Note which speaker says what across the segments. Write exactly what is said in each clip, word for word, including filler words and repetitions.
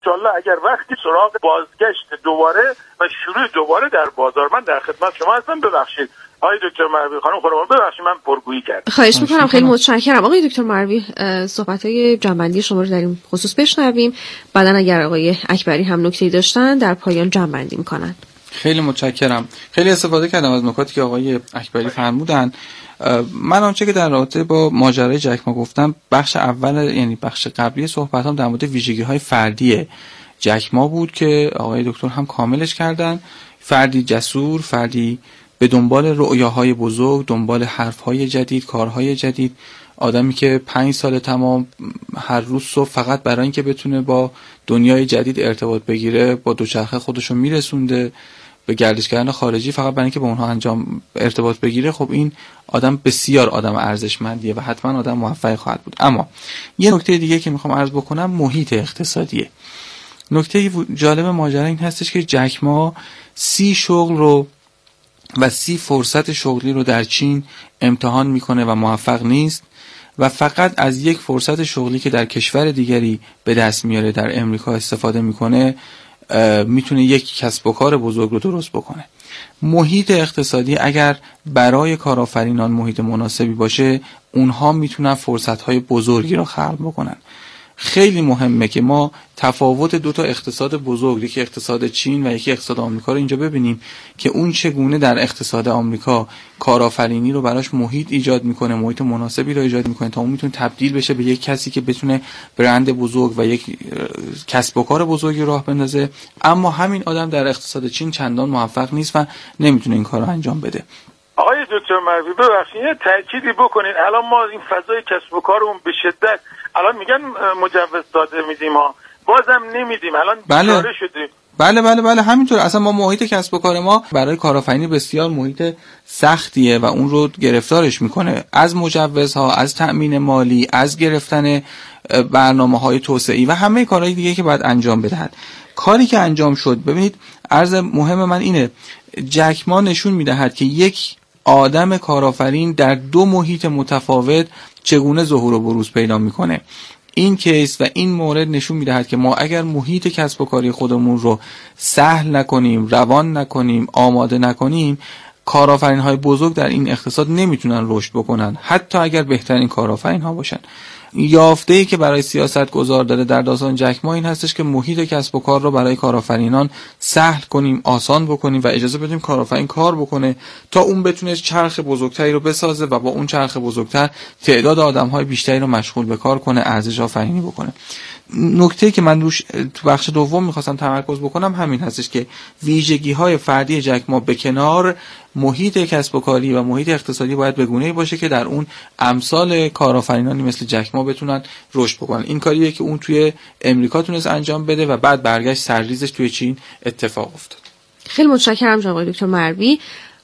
Speaker 1: انشالله اگر وقتی سراغ بازگشت دوباره و شروع دوباره در بازار، من در خدمت شما هستم. ببخشید آقای دکتر مروی خانم خودمون، ببخشید من پرگویی کردم.
Speaker 2: خواهش میکنم، خیلی متشکرم آقای دکتر مروی. صحبت‌های جنبندی شما رو در این خصوص بشنویم، بعدن اگر آقای اکبری هم نکته‌ای داشتن در پایان جنبندی میکنن.
Speaker 3: خیلی متشکرم. خیلی استفاده کردم از نکاتی که آقای اکبری فرمودن. من آنچه که در رابطه با ماجرای جک ما گفتم، بخش اول یعنی بخش قبلی صحبتام در مورد ویژگی‌های فردی جک ما بود که آقای دکتر هم کاملش کردن. فردی جسور، فردی به دنبال رؤیاهای بزرگ، دنبال حرفهای جدید، کارهای جدید، آدمی که پنج سال تمام هر روز صبح فقط برای اینکه بتونه با دنیای جدید ارتباط بگیره با دوچرخه خودشو میرسونده به گردش کردن خارجی فقط برای اینکه با اونها انجام ارتباط بگیره. خب این آدم بسیار آدم ارزشمندیه و حتما آدم موفقی خواهد بود. اما یه نکته دیگه که میخوام عرض بکنم محیط اقتصادیه. نکته جالب ماجرا این هستش که جک ما سی شغل رو و سی فرصت شغلی رو در چین امتحان میکنه و موفق نیست و فقط از یک فرصت شغلی که در کشور دیگری به دست میاره در امریکا استفاده میکنه میتونه یک کسب و کار بزرگ رو درست بکنه. محیط اقتصادی اگر برای کارآفرینان محیط مناسبی باشه، اونها میتونن فرصت‌های بزرگی رو خلق بکنن. خیلی مهمه که ما تفاوت دو تا اقتصاد بزرگ، یکی اقتصاد چین و یکی اقتصاد آمریکا رو اینجا ببینیم که اون چگونه در اقتصاد آمریکا کارآفرینی رو براش محیط ایجاد میکنه، محیط مناسبی رو ایجاد میکنه تا اون میتونه تبدیل بشه به یک کسی که بتونه برند بزرگ و یک کسب و کار بزرگی راه بندازه. اما همین آدم در اقتصاد چین چندان موفق نیست و نمیتونه این کار رو انجام بده.
Speaker 1: آقای دکتر مروی ببخشید یه تأکیدی بکنین. الان ما این فضای کسب و کارمون به شدت الان میگن مجوز داده میدیم ها، بازم نمیدیم. الان
Speaker 3: بله.
Speaker 1: چاره شدیم.
Speaker 3: بله بله بله همینطور. اصلا ما محیط کسب و کار ما برای کارآفرینی بسیار محیط سختیه و اون رو گرفتارش میکنه، از مجوزها، از تأمین مالی، از گرفتن برنامه‌های توسعه‌ای و همه کارهای دیگه که باید انجام بدهد. کاری که انجام شد، ببینید عرض مهم من اینه، جک ما نشون میدهد که یک آدم کارآفرین در دو محیط متفاوت چگونه ظهور و بروز پیدا میکنه. این کیس و این مورد نشون میدهد که ما اگر محیط کسب و کاری خودمون رو سهل نکنیم، روان نکنیم، آماده نکنیم، کارآفرین‌های بزرگ در این اقتصاد نمیتونن رشد بکنن، حتی اگر بهترین کارآفرین‌ها باشن. یافته‌ای که برای سیاست گذار داره در داستان جک ما این هستش که محیط کسب و کار رو برای کارآفرینان سهل کنیم، آسان بکنیم و اجازه بدیم کارآفرین کار بکنه تا اون بتونه چرخ بزرگتری رو بسازه و با اون چرخ بزرگتر تعداد آدم‌های بیشتری رو مشغول به کار کنه، ارزش آفرینی بکنه. نکته‌ای که من روش تو بخش دوم می‌خواستم تمرکز بکنم همین هستش که ویژگی‌های فردی جک ما به کنار محیط کسب و کاری و محیط اقتصادی باید به گونه‌ای باشه که در اون امثال کارآفرینانی مثل جک ما بتونن رشد بکنن. این کاریه که اون توی امریکا تونست انجام بده و بعد برگشت سرریزش توی چین اتفاق افتاد.
Speaker 2: خیلی متشکرم جناب آقای دکتر مروی.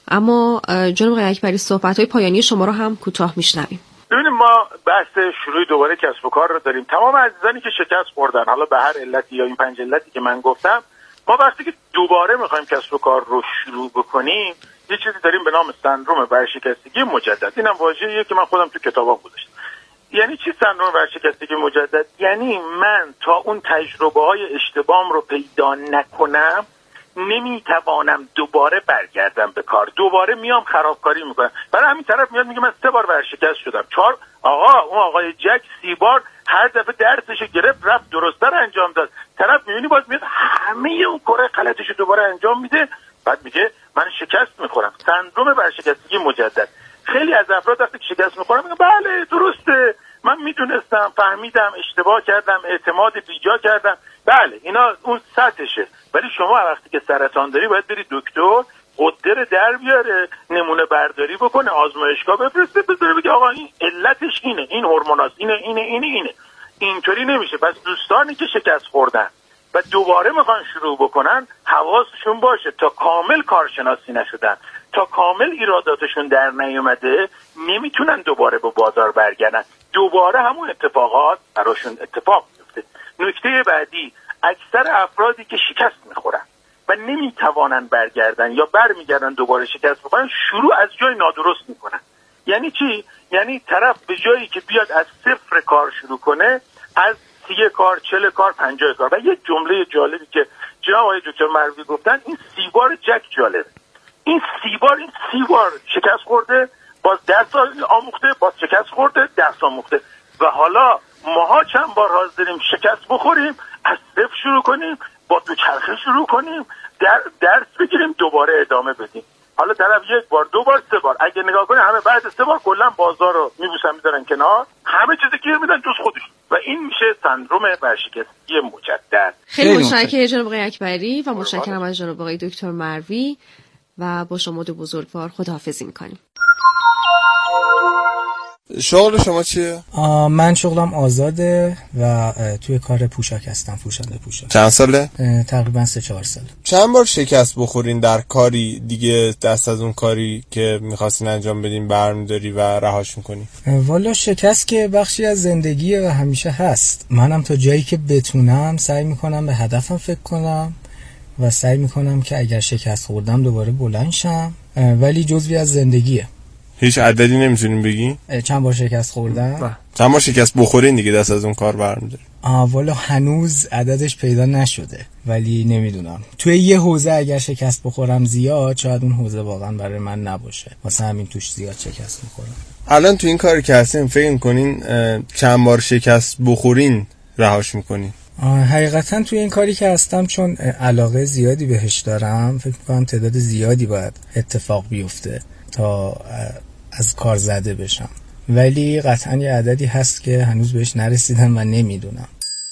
Speaker 2: اما جناب آقای اکبری صحبت‌های پایانی شما رو هم کوتاه میشنویم.
Speaker 1: ببینید ما بحث شروع دوباره کسب و کار رو داریم. تمام عزیزانی که شکست خوردن حالا به هر علتی یا این پنج علتی که من گفتم، ما وقتی که دوباره میخوایم کسب و کار رو شروع بکنیم یه چیزی داریم به نام سندروم ورشکستگی مجدد. اینم واژه‌ایه که من خودم تو کتابام گذاشتم. یعنی چی سندروم ورشکستگی مجدد؟ یعنی من تا اون تجربه‌های اشتباهم رو پیدا نکنم نمیتوانم دوباره برگردم به کار، دوباره میام خرابکاری میکنم. برای همین طرف میاد میگه من سه بار ورشکست شدم، چهار آقا اون آقای جک سی بار هر دفعه درسش گرفت رفت درست‌تر انجام داد. طرف میبینی باز میاد همه اون کار غلطش رو دوباره انجام میده، بعد میگه من شکست میخورم. سندروم ورشکستگی مجدد. خیلی از افراد وقتی شکست میخورن میگن بله درسته من میدونستم، فهمیدم، اشتباه کردم، اعتماد بیجا کردم. بله اینا اون سطحشه، ولی شما وقتی که سرطان داری باید بری دکتر قدر در بیاره، نمونه برداری بکنه، آزمایشگاه بفرسته، بذاره بگه آقا این علتش اینه، این هورموناست، اینه اینه اینه اینه. اینطوری نمیشه. پس دوستانی که شکست خوردن و دوباره میخوان شروع بکنن حواسشون باشه تا کامل کارشناسی نشدن، تا کامل ایراداتشون در نیومده نمیتونن دوباره به بازار برگردن، دوباره همون اتفاقات براشون اتفاق میفته. نکته بعدی، اکثر افرادی که شکست میخورن و نمیتوانن برگردن یا برمیگردن دوباره شکست بخورن، شروع از جای نادرست میکنن. یعنی چی؟ یعنی طرف به جایی که بیاد از صفر کار شروع کنه، از سی کار، چهل کار، پنجاه کار. و یه جمله جالبی که جناب آقای دکتر مروی گفتن، این سی بار جک جالب. این سی بار این سی بار شکست خورده، باز درس آموخته، باز شکست خورده، درس آموخته. و حالا ماها چند بار حاضریم شکست بخوریم، از صفر شروع کنیم، با دوچرخه شروع کنیم، در درس بگیریم، دوباره ادامه بدیم. حالا طرف یک بار، دو بار، سه بار، اگه نگاه کنه همه بعد سه بار کلا بازار رو میبوسن میذارن کنار، همه چیز گیر میدن جز خودش. و این میشه سندروم ورشکستگی مجدد.
Speaker 2: خیلی متشکرم جناب آقای اکبری و متشکرم از جناب آقای دکتر مروی و با شما دو بزرگوار خداحافظی میکنیم.
Speaker 4: شغل شما چیه؟
Speaker 5: من شغلم آزاده و توی کار پوشاک هستم، فروشنده پوشاک.
Speaker 4: چند ساله؟
Speaker 5: تقریبا سه چهار سال.
Speaker 4: چند بار شکست بخورین در کاری دیگه، دست از اون کاری که میخواستین انجام بدین برمیداری و رهاش میکنی؟
Speaker 5: والا شکست که بخشی از زندگیه و همیشه هست. منم تا جایی که بتونم سعی میکنم به هدفم فکر کنم و سعی میکنم که اگر شکست خوردم دوباره بلند شم، ولی جزوی از زندگیه.
Speaker 4: هیچ عددی نمیتونین بگی؟
Speaker 5: چند بار شکست خوردم؟
Speaker 4: چند بار شکست بخورین دیگه دست از اون کار برمی‌داری؟
Speaker 5: آه والا هنوز عددش پیدا نشده، ولی نمیدونم. توی یه حوزه اگر شکست بخورم زیاد، شاید اون حوزه واقعا برای من نباشه، واسه همین توش زیاد شکست میخورم.
Speaker 4: الان تو این کاری که هستین فکر می‌کنین چند بار شکست بخورین رهاش میکنین؟
Speaker 5: حقیقتا توی این کاری که هستم چون علاقه زیادی بهش دارم، فکر می‌کنم تعداد زیادی باید اتفاق بیفته تا از کار زده بشم، ولی قطعا یه عددی هست که هنوز بهش نرسیدم و نمیدونم.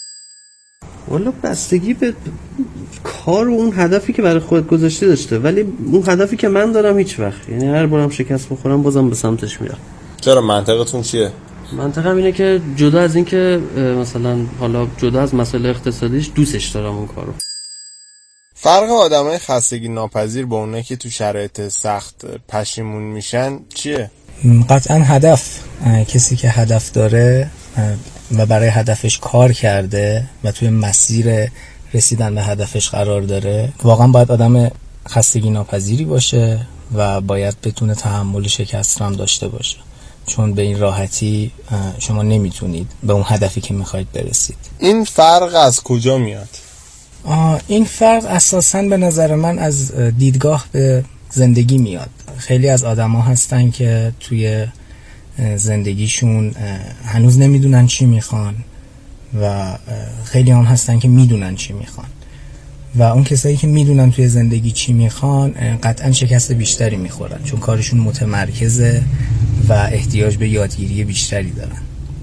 Speaker 6: والا بستگی به کار و اون هدفی که برای خودت گذاشته داشته، ولی اون هدفی که من دارم هیچ وقت، یعنی هر بارم شکست بخورم بازم به سمتش میرم.
Speaker 4: چرا؟ منطقتون چیه؟
Speaker 6: منطقم اینه که جدا از این که مثلا حالا جدا از مسئله اقتصادیش دوستش دارم اون کارو.
Speaker 4: فرق آدمای خستگی ناپذیر با اونایی که تو شرایط سخت پشیمون میشن چیه؟
Speaker 5: قطعا هدف. کسی که هدف داره و برای هدفش کار کرده و توی مسیر رسیدن به هدفش قرار داره، واقعا باید آدم خستگی ناپذیری باشه و باید بتونه تحمل شکست هم داشته باشه، چون به این راحتی شما نمیتونید به اون هدفی که میخواید برسید.
Speaker 4: این فرق از کجا میاد؟
Speaker 5: این فرق اساساً به نظر من از دیدگاه به زندگی میاد. خیلی از آدما هستن که توی زندگیشون هنوز نمیدونن چی میخوان و خیلی هم هستن که میدونن چی میخوان و اون کسایی که میدونن توی زندگی چی میخوان قطعا شکست بیشتری میخورن، چون کارشون متمرکزه و احتیاج به یادگیری بیشتری دارن.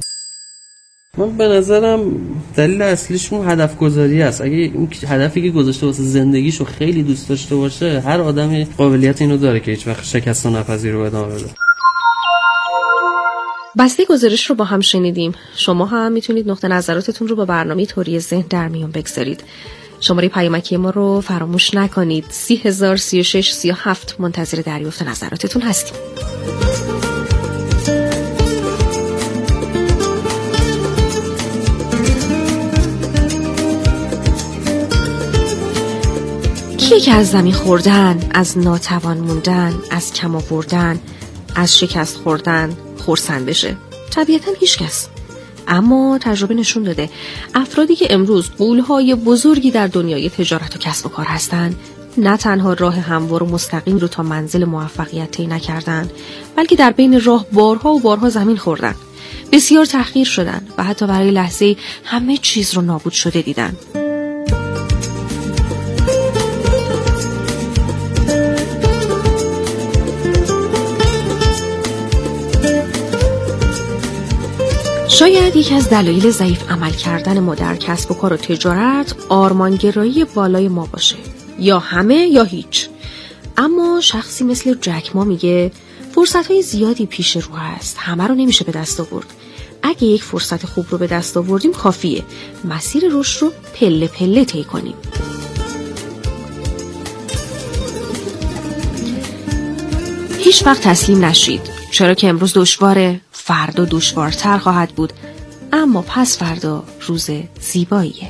Speaker 6: من به نظرم دلیل اصلیش اون هدف گذاری است. اگه اون هدفی که گذاشته واسه زندگیشو خیلی دوست داشته باشه، هر آدمی قابلیت اینو داره که هیچ وقت شکست ناپذیر رو ادامه بده.
Speaker 2: بسته گزارش رو با هم شنیدیم. شما هم میتونید نقطه نظراتتون رو با برنامه توری ذهن در میون بگذارید. شماره پیامکی ما رو فراموش نکنید. سی هزار سی و شش سی و هفت منتظر دریافت نظراتتون هستیم. کیه که از زمین خوردن، از ناتوان موندن، از کم آوردن، از شکست خوردن خرسند بشه؟ طبیعتاً هیچ کس. اما تجربه نشون داده افرادی که امروز غول‌های بزرگی در دنیای تجارت و کسب و کار هستند، نه تنها راه هموار و مستقیم رو تا منزل موفقیت طی نکردند، بلکه در بین راه بارها و بارها زمین خوردن، بسیار تحقیر شدن و حتی برای لحظه همه چیز رو نابود شده دیدن. شاید یکی از دلایل ضعیف عمل کردن ما در کسب و کار و تجارت آرمانگرایی بالای ما باشه، یا همه یا هیچ. اما شخصی مثل جک ما میگه فرصت‌های زیادی پیش رو هست، همه رو نمیشه به دست آورد. اگه یک فرصت خوب رو به دست آوردیم کافیه مسیر رشد رو پله پله طی کنیم. هیچ وقت تسلیم نشید، چرا که امروز دشواره، فردا دشوارتر خواهد بود، اما پس فردا روز زیباییه.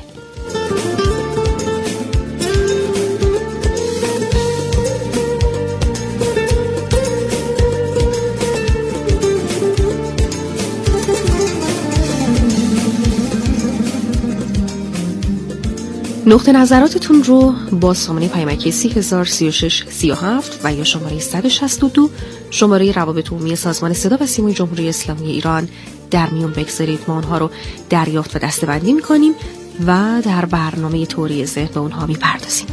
Speaker 2: نقطه نظراتتون رو با سامانه پیامکی سی هزار سی و شش سی و هفت و یا شماره صد و شصت و دو شماره روابط عمومی سازمان صدا و سیمای جمهوری اسلامی ایران در میون بگذارید. ما اونها رو دریافت و دسته‌بندی می‌کنیم و در برنامه توری ذهن به اونها می‌پردازیم.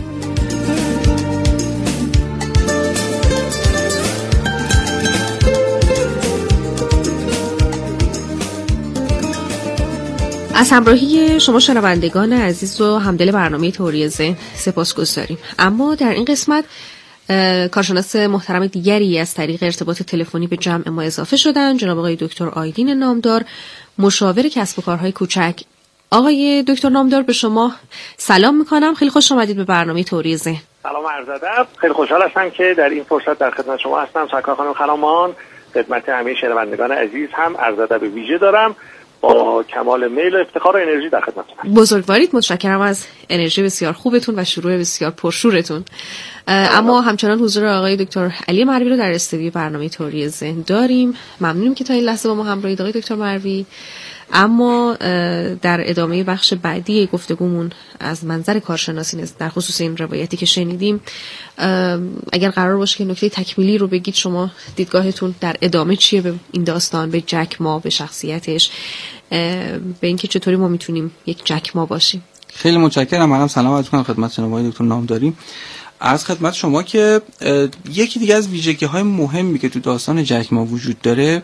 Speaker 2: از همراهی شما شنوندگان عزیز و همدل برنامه توری ذهن سپاسگزاریم. اما در این قسمت کارشناس محترم دیگری از طریق ارتباط تلفنی به جمع ما اضافه شدن، جناب آقای دکتر آیدین نامدار، مشاور کسب و کارهای کوچک. آقای دکتر نامدار، به شما سلام میکنم. خیلی خوش آمدید به برنامه توری ذهن.
Speaker 1: سلام عرض ادب. خیلی خوشحال هستم که در این فرصت در خدمت شما هستم. سرکار خانم خرامان، خدمت همه شنوندگان عزیز هم عرض ادب ویژه دارم. با کمال میل و افتخار و انرژی در خدمتتونم.
Speaker 2: بزرگوارید. متشکرم از انرژی بسیار خوبتون و شروع بسیار پرشورتون. اما همچنان حضور آقای دکتر علی مروی رو در استودیو برنامه توری ذهن داریم. ممنونیم که تا این لحظه با ما همراهید آقای دکتر مروی. اما در ادامه بخش بعدی گفتگومون از منظر کارشناسی در خصوص این روایتی که شنیدیم، اگر قرار باشه که نکته تکمیلی رو بگید، شما دیدگاهتون در ادامه چیه به این داستان، به جک ما، به شخصیتش، به اینکه چطوری ما میتونیم یک جک ما باشیم؟
Speaker 3: خیلی متشکرم. منم سلام عرض می‌کنم خدمت جناب آقای دکتر نامداری. از خدمت شما که یکی دیگه از ویژگی‌های مهمی که تو داستان جک ما وجود داره،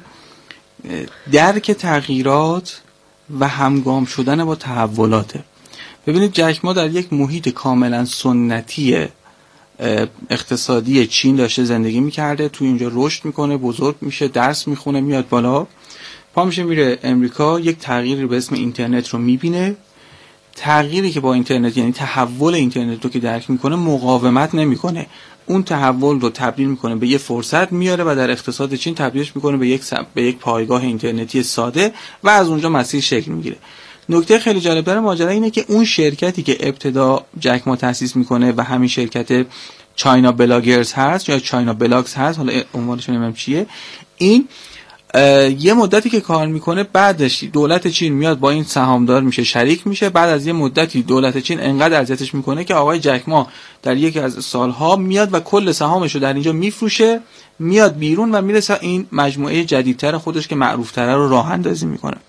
Speaker 3: درک تغییرات و همگام شدن با تحولاته. ببینید جک ما در یک محیط کاملا سنتی اقتصادی چین داشته زندگی میکرده، تو اینجا رشد میکنه، بزرگ میشه، درس میخونه، میاد بالا، پا میشه میره امریکا، یک تغییری به اسم اینترنت رو میبینه. تغییری که با اینترنت، یعنی تحول اینترنت رو که درک میکنه، مقاومت نمیکنه، اون تحول رو تبدیل میکنه به یه فرصت میاره و در اقتصاد چین تبدیلش میکنه به یک سب... به یک پایگاه اینترنتی ساده و از اونجا مسیر شکل میگیره. نکته خیلی جالب در ماجرا اینه که اون شرکتی که ابتدا جک ما تأسیس میکنه و همین شرکت چاینا بلاگرز هست یا چاینا بلاگز هست، حالا عنوانش نمیدونم چیه، این یه مدتی که کار میکنه، بعدش دولت چین میاد با این سهامدار میشه، شریک میشه. بعد از یه مدتی دولت چین انقدر اذیتش میکنه که آقای جک ما در یکی از سالها میاد و کل سهامش رو در اینجا میفروشه، میاد بیرون و میرسه این مجموعه جدیدتر خودش که معروفتره رو راه اندازی میکنه.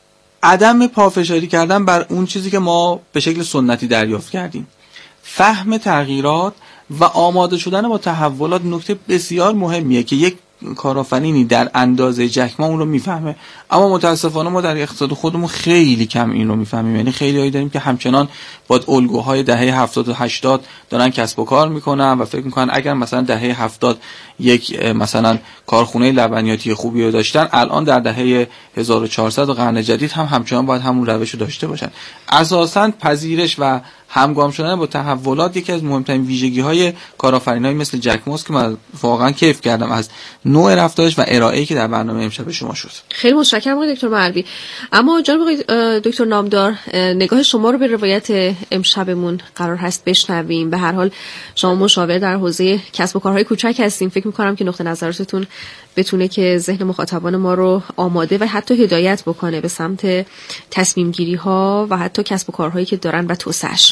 Speaker 3: عدم پافشاری کردن بر اون چیزی که ما به شکل سنتی دریافت کردیم، فهم تغییرات و آماده شدن با تحولات نکته بسیار مهمیه که یک کارآفرینی در اندازه جک ما اون رو میفهمه. اما متاسفانه ما در اقتصاد خودمون خیلی کم این رو میفهمیم. یعنی خیلی هایی داریم که همچنان با الگوهای دهه هفتاد و هشتاد دارن کسب و کار میکنن و فکر میکنن اگر مثلا دهه هفتاد یک مثلا کارخونه لبنیاتی خوبی رو داشتن، الان در دهه هزار و چهارصد و قرن جدید هم همچنان باید همون روش رو داشته باشن. اساساً پذیرش و همگام شدن با تحولات یکی از مهمترین ویژگی‌های کارآفرینایی مثل جک ماست که من واقعا کیف کردم از نوع رفتارش و ارائه‌ای که در برنامه امشب شما شد.
Speaker 2: خیلی متشکرم آقای دکتر مروی. اما جناب آقای دکتر نامدار، نگاه شما رو به روایت امشبمون قرار هست بشنویم. به هر حال شما مشاور در حوزه کسب و کارهای کوچک هستین. فکر می‌کنم که نقطه نظراتتون بتونه که ذهن مخاطبان ما رو آماده و حتی هدایت بکنه به سمت تصمیم گیری ها و حتی کسب و کارهایی که دارن و توسعه‌اش.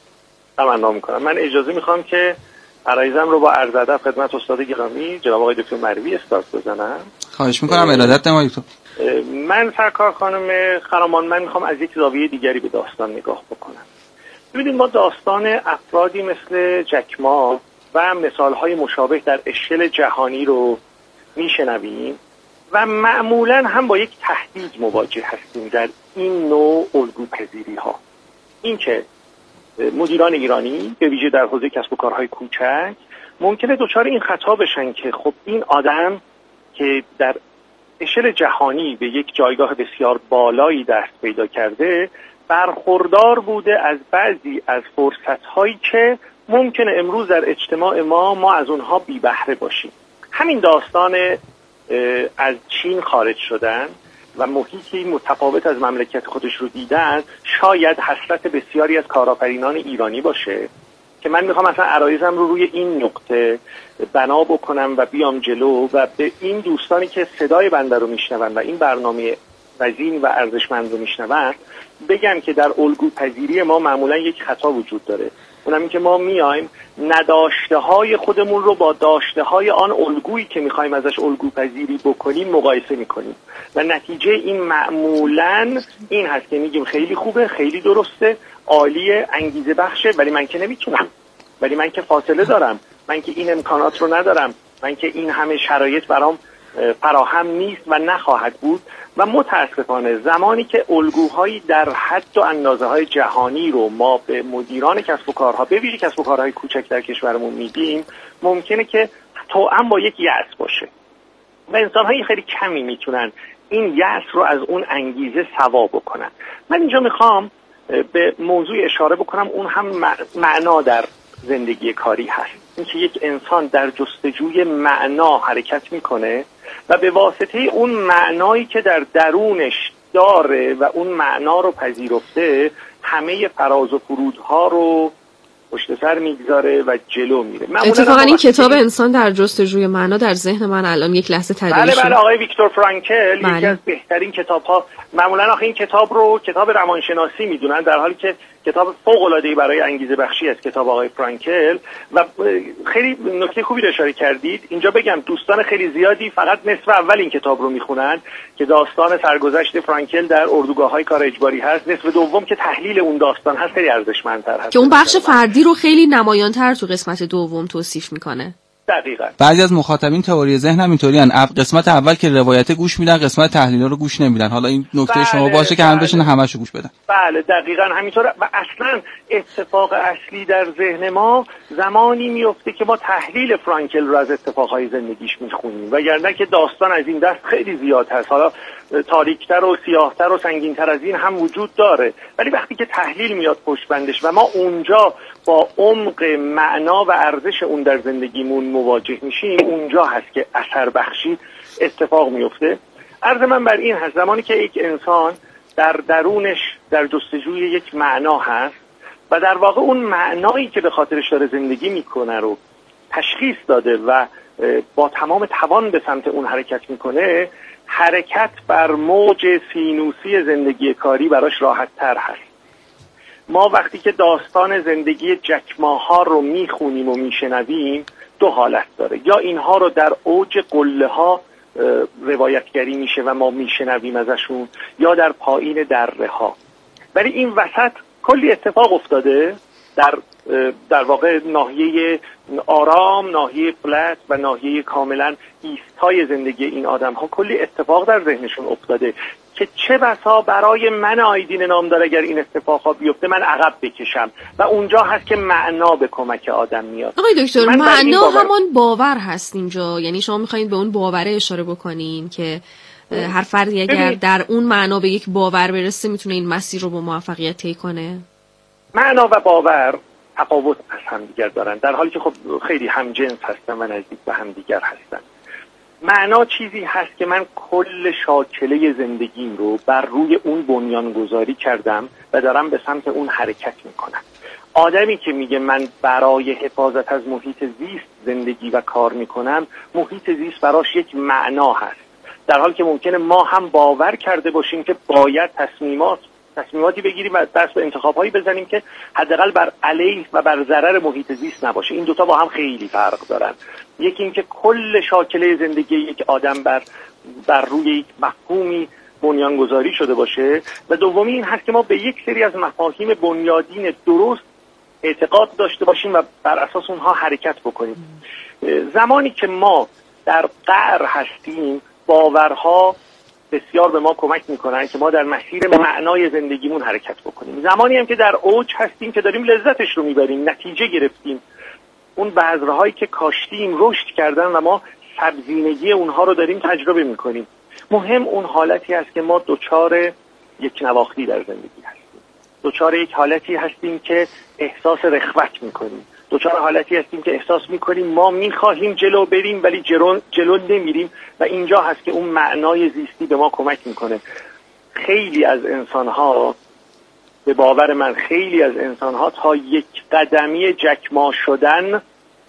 Speaker 1: تمنا میکنم. من اجازه میخوام که عرایزم رو با عرض ادب خدمت استاد گرامی جناب آقای دکتر مروی استارت بزنم.
Speaker 3: خواهش میکنم. ارادت نمایید.
Speaker 1: من سرکار خانم خرامان، من میخوام از یک زاویه دیگری به داستان نگاه بکنم. ببینید، ما داستان افرادی مثل جک ما و مثالهای مشابه در اشل جهانی رو میشنویم و معمولا هم با یک تهدید مواجه هستیم در این نوع الگوپذیری ها. این که مدیران ایرانی به ویژه در حوزه کسب و کارهای کوچک ممکنه دچار این خطا بشن که خب این آدم که در اشل جهانی به یک جایگاه بسیار بالایی دست پیدا کرده، برخوردار بوده از بعضی از فرصت‌هایی که ممکنه امروز در اجتماع ما ما از اونها بی بهره باشیم. همین داستان از چین خارج شدن و محیطی متفاوت از مملکت خودش رو دیدن شاید حسرت بسیاری از کارآفرینان ایرانی باشه که من میخوام اصلا عرایزم رو روی این نقطه بنا بکنم و بیام جلو و به این دوستانی که صدای بنده رو میشنون و این برنامه وزین و ارزشمند رو میشنون بگم که در الگوپذیری ما معمولا یک خطا وجود داره، اونم این که ما میایم نداشته های خودمون رو با داشته های آن الگویی که میخوایم ازش الگوپذیری بکنیم مقایسه میکنیم و نتیجه این معمولا این هست که میگیم خیلی خوبه، خیلی درسته، عالیه، انگیزه بخشه، ولی من که نمیتونم، ولی من که فاصله دارم، من که این امکانات رو ندارم، من که این همه شرایط برام فراهم نیست و نخواهد بود. و متاسفانه زمانی که الگوهایی در حد و اندازه های جهانی رو ما به مدیران کسب و کارها، به ویژه کسب و کارهای کوچک در کشورمون میدیم، ممکنه که توأم با یک یأس باشه و انسان‌های خیلی کمی میتونن این یأس رو از اون انگیزه سوا بکنن. من اینجا میخوام به موضوع اشاره بکنم، اون هم معنا در زندگی کاری هست. اینکه یک انسان در جستجوی معنا حرکت میکنه و به واسطه اون معنایی که در درونش داره و اون معنا رو پذیرفته همه فراز و فرودها رو پشت سر میگذاره و جلو میره.
Speaker 2: اتفاقا این کتاب انسان در جستجوی معنا در ذهن من الان یک لحظه تداعی شد.
Speaker 1: بله بله، آقای ویکتور فرانکل بله. یکی از بهترین کتاب‌ها، معمولا آخه این کتاب رو کتاب روانشناسی میدونن، در حالی که کتاب فوق‌العاده‌ای برای انگیزه بخشی است کتاب آقای فرانکل. و خیلی نکته خوبی رو اشاره کردید. اینجا بگم دوستان خیلی زیادی فقط نصف اول این کتاب رو میخونن که داستان سرگذشت فرانکل در اردوگاه‌های کار اجباری هست، نصف دوم که تحلیل اون داستان هست خیلی ارزشمندتر هست که
Speaker 2: اون بخش فردی رو خیلی نمایان‌تر تو قسمت دوم توصیف میکنه.
Speaker 1: دقیقاً.
Speaker 3: بعضی از مخاطبین تئوری ذهن هم اینطوریان، قسمت اول که روایت گوش میدن، قسمت تحلیلا رو گوش نمیدن. حالا این نکته بله، شما باشه که هم بشن همه‌شو گوش بدن.
Speaker 1: بله دقیقاً همینطوره. و اصلا اتفاق اصلی در ذهن ما زمانی میفته که ما تحلیل فرانکل رو از اتفاقهای زندگیش میخونیم، وگرنه که داستان از این دست خیلی زیاد هست. حالا تاریکتر و سیاهتر و سنگینتر از این هم وجود داره، ولی وقتی که تحلیل میاد پشت بندش و ما اونجا با عمق معنا و ارزش اون در زندگیمون مواجه میشیم، اونجا هست که اثر بخشی اتفاق میفته. عرض من بر این هست زمانی که یک انسان در درونش در جستجوی یک معنا هست و در واقع اون معنایی که به خاطرش داره زندگی میکنه رو تشخیص داده و با تمام توان به سمت اون حرکت میکنه، حرکت بر موج سینوسی زندگی کاری براش راحت تر هست. ما وقتی که داستان زندگی جک ماها رو میخونیم و میشنویم دو حالت داره، یا اینها رو در اوج قله ها روایتگری میشه و ما میشنویم ازشون، یا در پایین دره ها. ولی این وسط کلی اتفاق افتاده در در واقع ناحیه آرام، ناحیه فلت و ناحیه کاملا ایستای زندگی این آدم ها کلی اتفاق در ذهنشون افتاده که چه بسا برای من آیدین نامدار اگر این اتفاقا بیفته من عقب بکشم و اونجا هست که معنا به کمک آدم میاد.
Speaker 2: آقای دکتر معنا باور... همان باور هست اینجا، یعنی شما میخواین به اون باوره اشاره بکنین که هر فردی اگر در اون معنا به یک باور برسه میتونه این مسیر رو با موفقیت طی کنه؟
Speaker 1: معنا و باور تفاوت از هم دیگر دارن، در حالی که خب خیلی همجنس هستن و نزدیک به هم دیگر هستن. معنا چیزی هست که من کل شاکله زندگیم رو بر روی اون بنیان گذاری کردم و دارم به سمت اون حرکت میکنم. آدمی که میگه من برای حفاظت از محیط زیست زندگی و کار میکنم، محیط زیست براش یک معنا هست، در حالی که ممکنه ما هم باور کرده باشیم که باید تصمیمات تصمیماتی بگیریم و دست به انتخابایی بزنیم که حداقل بر علیه و بر ضرر محیط زیست نباشه. این دوتا با هم خیلی فرق دارن. یکی این که کل شاکله زندگی یک آدم بر بر روی یک مفهومی بنیانگذاری شده باشه، و دومی این هست که ما به یک سری از مفاهیم بنیادین درست اعتقاد داشته باشیم و بر اساس اونها حرکت بکنیم. زمانی که ما در قعر هستیم باورها بسیار به ما کمک میکنن که ما در مسیر معنای زندگیمون حرکت بکنیم. زمانی هم که در اوج هستیم که داریم لذتش رو میبریم، نتیجه گرفتیم، اون بذرهایی که کاشتیم رشد کردن و ما سبزینگی اونها رو داریم تجربه میکنیم. مهم اون حالتی است که ما دوچار یک نواختی در زندگی هستیم، دوچار یک حالتی هستیم که احساس رغبت میکنیم، دوچار حالتی هستیم که احساس میکنیم ما میخواهیم جلو بریم ولی جلو, جلو نمیریم، و اینجا هست که اون معنای زیستی به ما کمک میکنه. خیلی از انسانها، به باور من خیلی از انسانها تا یک قدمی جکما شدن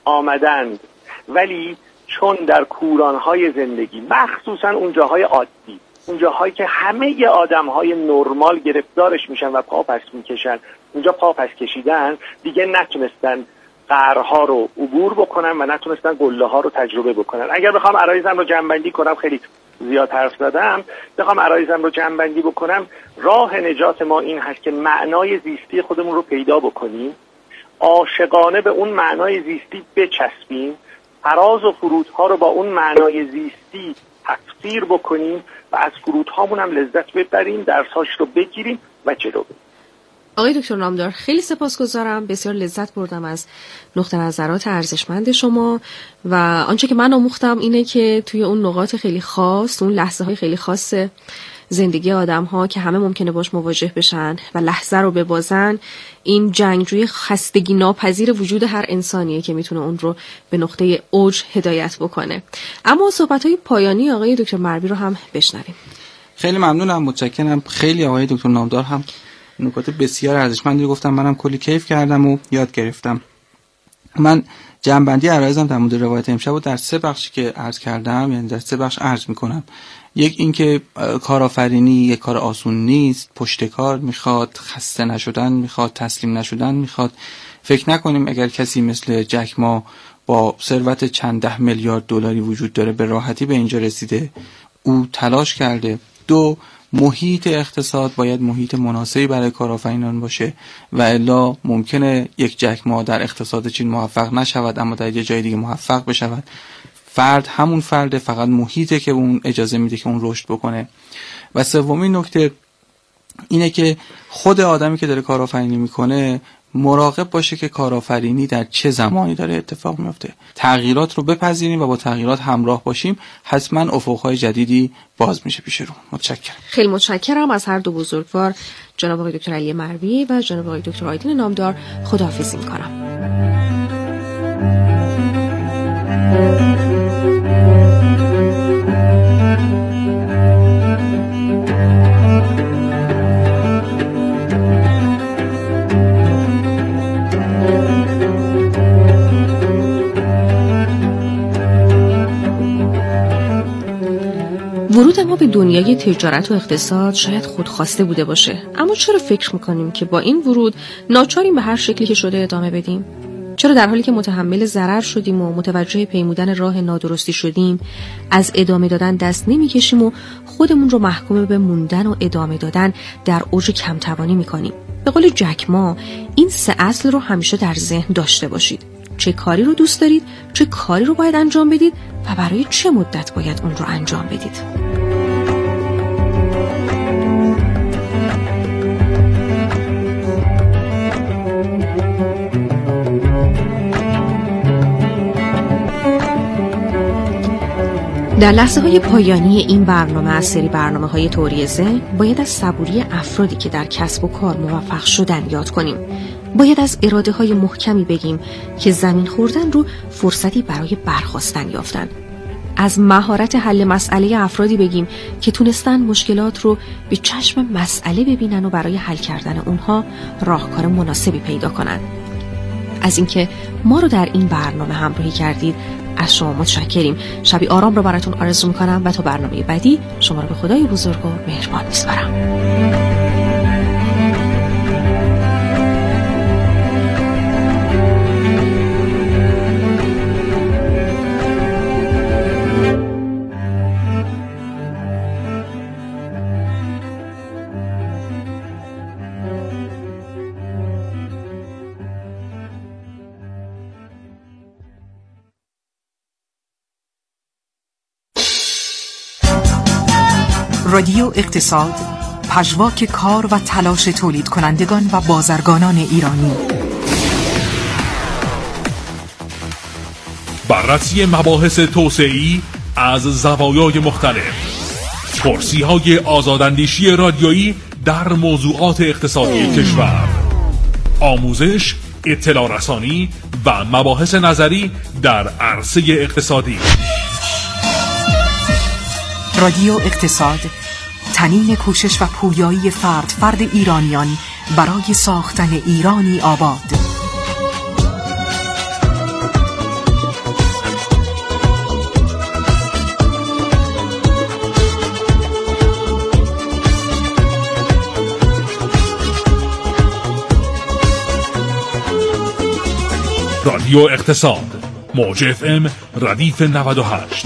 Speaker 1: آمدند، ولی چون در کورانهای زندگی مخصوصا اون جاهای عادی اون جاهایی که همه آدم‌های نرمال گرفتارش میشن و پا پس میکشن، اونجا پا پس کشیدن، دیگه نتونستن قهرها رو عبور بکنن و نتونستن گله ها رو تجربه بکنن. اگر بخوام عرایزم رو جمع‌بندی کنم، خیلی زیاد حرف زدم، بخوام عرایزم رو جمع‌بندی بکنم، راه نجات ما این هست که معنای زیستی خودمون رو پیدا بکنیم، عاشقانه به اون معنای زیستی بچسبیم، فراز و فرودها رو با اون معنای زیستی تفسیر بکنیم و از فرودهامون هم لذت ببریم، درساش رو بگیریم و جلو بریم.
Speaker 2: آقای دکتر نامدار، خیلی سپاسگزارم، بسیار لذت بردم از نقطه نظرات ارزشمند شما و آنچه که من آموختم اینه که توی اون نقاط خیلی خاص، اون لحظه های خیلی خاص زندگی آدم ها که همه ممکنه باش مواجه بشن و لحظه رو ببازن، این جنگجوی خستگی ناپذیر وجود هر انسانیه که میتونه اون رو به نقطه اوج هدایت بکنه. اما صحبت های پایانی آقای دکتر مروی رو هم بشنویم.
Speaker 3: خیلی ممنونم، متشکرم. خیلی آقای دکتر نامدار هم نکات بسیار ارزشمندی رو گفتم، منم کلی کیف کردم و یاد گرفتم. من جمع‌بندی عرایزم در مورد روایت امشب رو در سه بخشی که عرض کردم، یعنی در سه بخش عرض میکنم. یک این که کارآفرینی یک کار آسون نیست، پشت کار میخواد، خسته نشدن میخواد، تسلیم نشدن میخواد. فکر نکنیم اگر کسی مثل جک ما با ثروت چند ده میلیارد دلاری وجود داره به راحتی به اینجا رسیده. او تلاش کرده. دو، محیط اقتصاد باید محیط مناسبی برای کارآفرینان باشه و الا ممکنه یک جک ما در اقتصاد چین موفق نشود اما در یه جای دیگه موفق بشود. فرد همون فرده، فقط محیطه که اون اجازه میده که اون رشد بکنه. و سومین نکته اینه که خود آدمی که داره کارآفرینی میکنه مراقب باشه که کارآفرینی در چه زمانی داره اتفاق میفته. تغییرات رو بپذیریم و با تغییرات همراه باشیم، حتما افقهای جدیدی باز میشه پیش رو. متشکرم.
Speaker 2: خیلی متشکرم از هر دو بزرگوار، جناب آقای دکتر علی مروی و جناب آقای دکتر آیدین نامدار. خداحافظی میکنم. ورود ما به دنیای تجارت و اقتصاد شاید خودخواسته بوده باشه، اما چرا فکر میکنیم که با این ورود ناچاریم به هر شکلی که شده ادامه بدیم؟ چرا در حالی که متحمل ضرر شدیم و متوجه پیمودن راه نادرستی شدیم از ادامه دادن دست نمیکشیم و خودمون رو محکوم به موندن و ادامه دادن در اوج کمتوانی میکنیم؟ به قول جک ما، این سه اصل رو همیشه در ذهن داشته باشید: چه کاری رو دوست دارید، چه کاری رو باید انجام بدید و برای چه مدت باید اون رو انجام بدید. در لحظه های پایانی این برنامه از سری برنامه های توری ذهن باید از صبوری افرادی که در کسب و کار موفق شدن یاد کنیم. باید از اراده های محکمی بگیم که زمین خوردن رو فرصتی برای برخاستن یافتن. از مهارت حل مسئله افرادی بگیم که تونستن مشکلات رو به چشم مسئله ببینن و برای حل کردن اونها راهکار مناسبی پیدا کنن. از اینکه ما رو در این برنامه همراهی کردید از شما متشکریم. شبی آرام رو براتون آرزو میکنم و تا برنامه بعدی شما رو به خدای بزرگ و مهربان میسپارم.
Speaker 7: رادیو اقتصاد، پژواک کار و تلاش تولید کنندگان و بازرگانان ایرانی.
Speaker 8: بررسی مباحث توسعه‌ای از زوایای مختلف. پرسی‌های آزاداندیشی رادیویی در موضوعات اقتصادی کشور. آموزش، اطلاع رسانی و مباحث نظری در عرصه اقتصادی.
Speaker 7: رادیو اقتصاد، تنین کوشش و پویایی فرد فرد ایرانیان برای ساختن ایرانی آباد.
Speaker 8: رادیو اقتصاد، موج اف ام ردیف نود و هشت.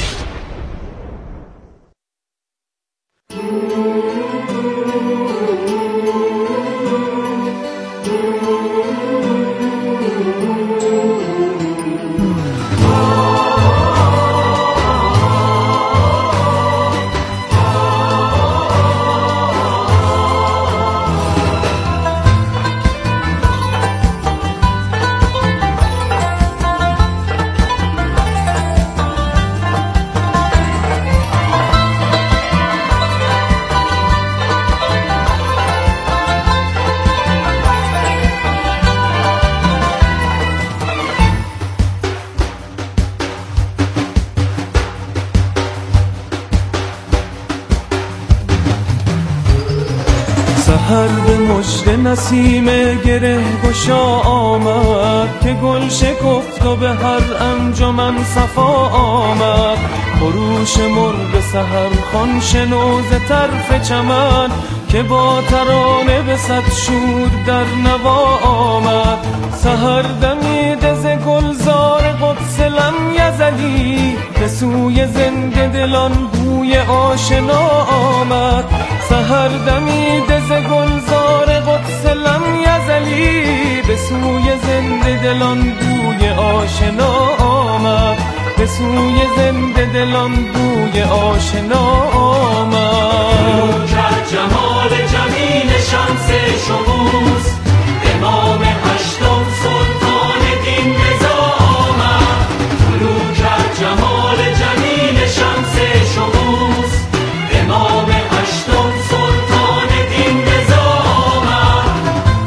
Speaker 9: سحر به مژد نسیم گره گشا آمد که گل شکفت و به هر انجمن صفا آمد. خروش مرغ سحر خوان شنو ز طرف چمن که با ترانه به صد شور در نوا آمد. سحر دمیده ز گلزار قدس لم یزلی به سوی زنده دلان بوی آشنا آمد. سحر دمیده ز گلزار قدس لم یزلی به سوی زنده دلان بوی آشنا آمد. به سوی زنده دلان بوی آشنا آمد.
Speaker 10: کرد جمال جمیل شمس شموس امام هشتم سلطان دین رضا آمد. طلوع کرد جمال جمیل شمس شموس امام هشتم سلطان دین رضا آمد.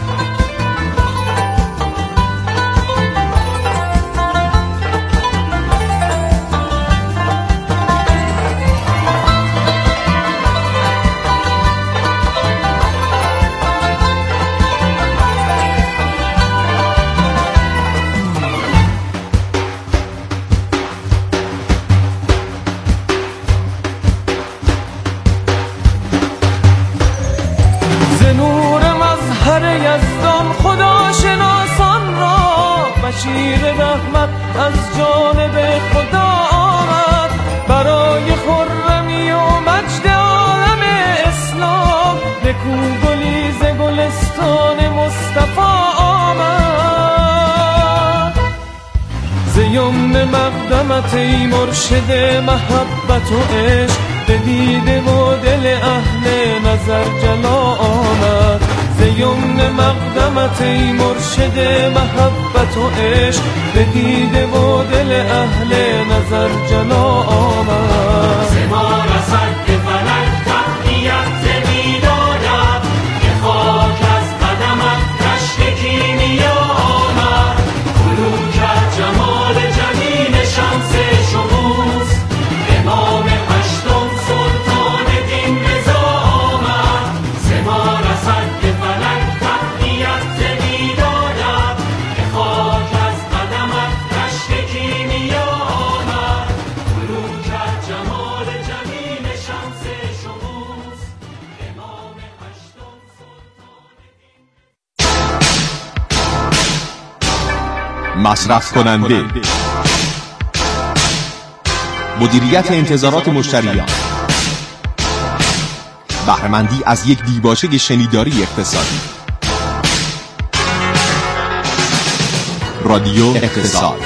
Speaker 9: بشیر رحمت از جانب خدا آمد. برای خرمی و مجد عالم اسلام بکو گلی ز گلستان مصطفی آمد. ز یمن مقدمت ای مرشد محبت و عشق به دیده و دل اهل نظر جلا آمد. ز یمن مقدمت ای مرشد محبت و عشق به دیده و دل اهل نظر جلا آمد.
Speaker 10: ز ما رسد به فلک تحقیت ز بیدادت که خاک از قدمت کشت کیمیا آمد. طلوع کرد جمال جمیل شمس شموس امام هشتم سلطان دین رضا آمد. ز ما رسد به فلک تحقیت ز بیدادت که خاک از قدمت کشت کیمیا آمد. طلوع کرد جمال جمیل شمس شموس امام هشتم سلطان دین.
Speaker 11: مصرف کننده، مدیریت انتظارات مشتریان، بهره‌مندی از یک دیباچه شنیداری اقتصادی. رادیو اقتصاد.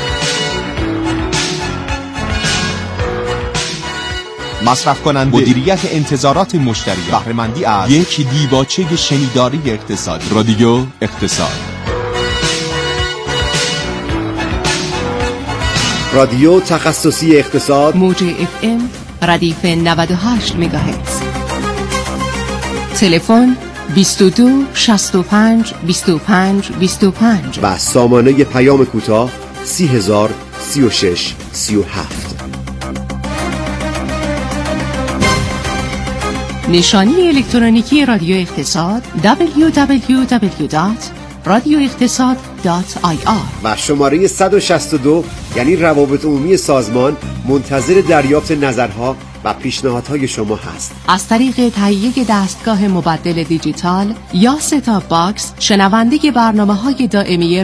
Speaker 11: مصرف کننده، مدیریت انتظارات مشتریان، بهره‌مندی از یک دیباچه شنیداری اقتصادی. رادیو اقتصاد.
Speaker 12: رادیو تخصصی اقتصاد،
Speaker 7: موج اف ام ردیف نود و هشت مگاهرتز. تلفن بیست و دو شصت و پنج بیست و پنج بیست و پنج
Speaker 12: و سامانه پیام کوتاه سی هزار سی و شش سی و هفت.
Speaker 7: نشانی الکترونیکی رادیو اقتصاد دبلیو دبلیو دبلیو دات رادیو اقتصاد دات آی آر
Speaker 12: و شماره صد و شصت و دو یعنی روابط عمومی سازمان منتظر دریافت نظرها و پیشنهادهای شما هست.
Speaker 7: از طریق تهیه دستگاه مبدل دیجیتال یا ست آپ باکس شنونده برنامه‌های دائمی